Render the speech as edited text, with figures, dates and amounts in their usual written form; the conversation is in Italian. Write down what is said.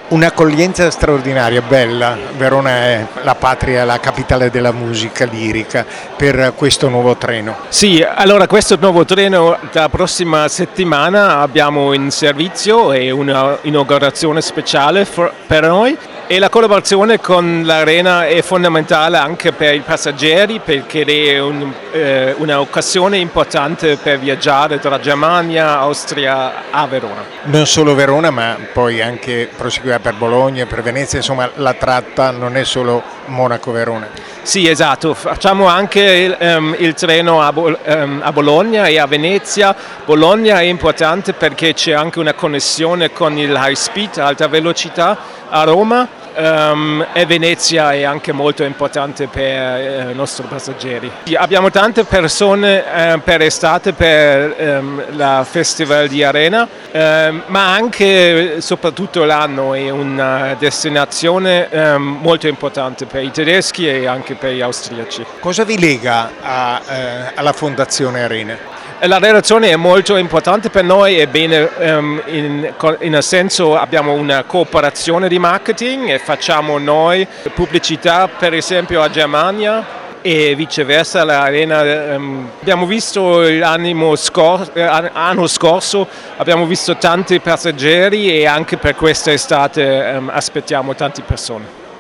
Un'accoglienza straordinaria, bella. Verona è la patria, la capitale della musica lirica per questo nuovo treno. Sì, allora questo nuovo treno la prossima settimana abbiamo in servizio e una inaugurazione speciale per noi e la collaborazione con l'Arena è fondamentale anche per i passeggeri perché è un'occasione importante per viaggiare tra Germania, Austria a Verona. Non solo Verona, ma poi anche proseguire per Bologna, per Venezia, insomma la tratta non è solo Monaco-Verona. Sì, esatto, facciamo anche il treno a Bologna e a Venezia. Bologna è importante perché c'è anche una connessione con il high speed, alta velocità a Roma. E Venezia è anche molto importante per i nostri passeggeri. Abbiamo tante persone per estate per la Festival di Arena, ma anche soprattutto l'anno è una destinazione molto importante per i tedeschi e anche per gli austriaci. Cosa vi lega alla Fondazione Arena? La relazione è molto importante per noi, ebbene in un senso abbiamo una cooperazione di marketing e facciamo noi pubblicità per esempio a Germania e viceversa l'Arena. Abbiamo visto l'anno scorso, abbiamo visto tanti passeggeri e anche per questa estate aspettiamo tante persone.